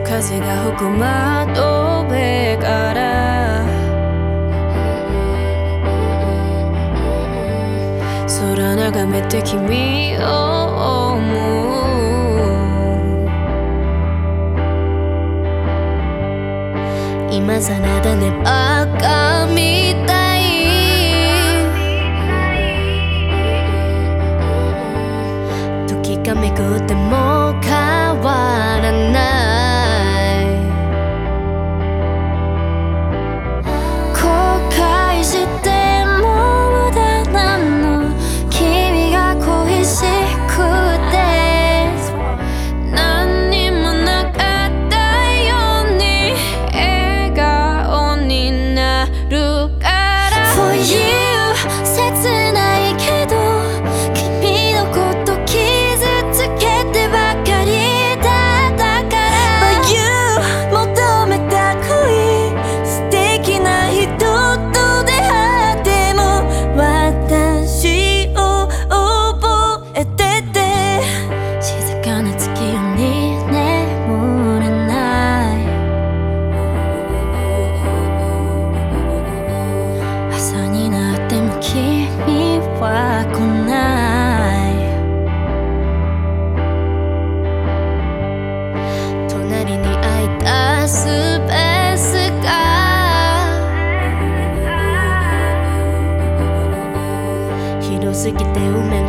風が吹く窓辺から空眺めて君を思う。今さらだねバカみたい時がめくっても変わらない後悔しても無駄なの君が恋しくて何にもなかったように笑顔になるから For you 切ないけど君のこと傷つけてばかりだったから But you 求めた恋素敵な人と出会っても私を覚えてて静かな月夜に眠れない朝になっても君は来ない隣に空いたスペースが広すぎて埋め